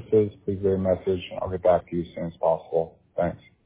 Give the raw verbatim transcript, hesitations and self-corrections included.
services, please leave a message and I'll get back to you as soon as possible. Thanks.